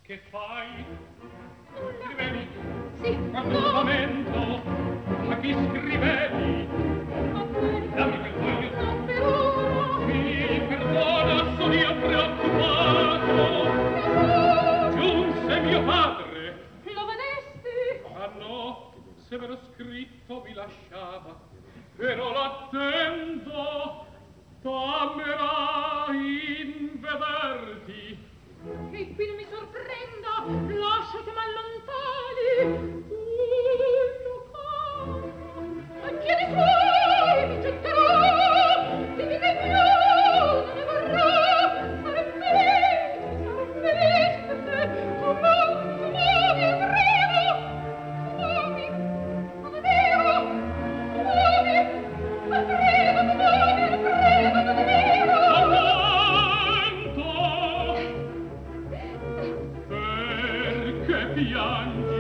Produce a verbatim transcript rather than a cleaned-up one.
Che fai? Nulla. Scrivevi? Sì. Quando No. il momento a chi scrivevi? A te. Dammi quel foglio. Non per ora. Mi perdona, sono io preoccupato. Giunse mio padre. Lo vedesti? Ah no, severo scritto mi lasciava. Però l'attendo, t'amerà in vederti. E qui non mi sorprenda, lascia che m'allontani. Ullo caro, ai piedi suoi mi getterò. Di vive più non ne vorrà. Sarò felice, sarò felice per te. Tu non, tu muovi, prego. Tu muovi, ma davvero. Tu muovi, ma prego, tu muovi, prego, ma davvero. Attento! Perché piangi?